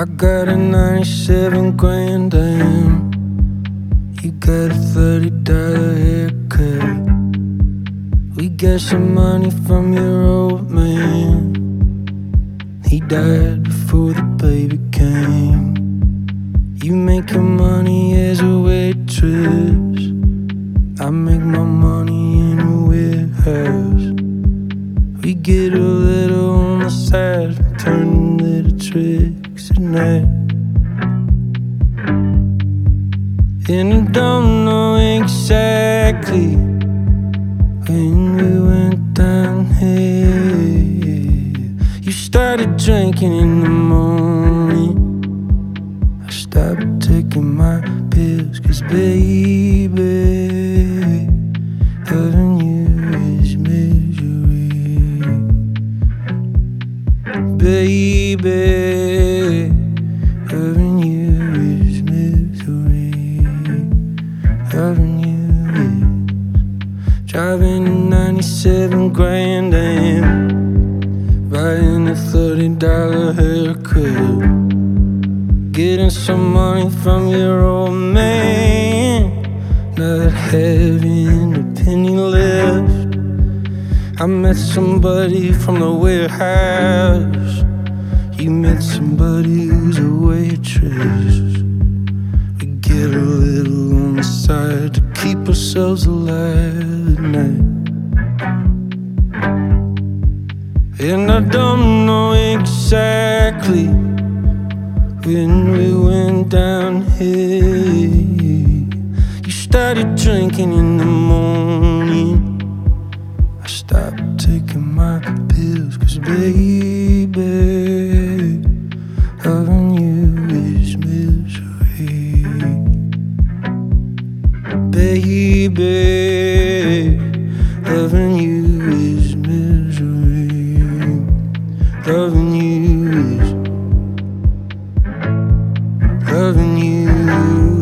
I got a 97 Grand Am. You got a $30 haircut. We got some money from your old man. He died before the baby came. You make your money as a waitress. I make my money in a warehouse. We get a little on the side, turn little tricks at night. And I don't know exactly when we went down here. You started drinking in the morning. I stopped taking my pills, 'cause baby, loving you is misery. Baby, loving you is misery. Loving you is driving a 97 Grand Am, buying a $30 haircut, getting some money from your old man, not having a penny left. I met somebody from the warehouse. You met somebody who's a waitress. We get a little on the side to keep ourselves alive at night. And I don't know exactly when we went down here. You started drinking in the morning. I stopped taking my pills, 'cause baby, loving you is misery. Baby, loving you is misery. Loving you is, loving you.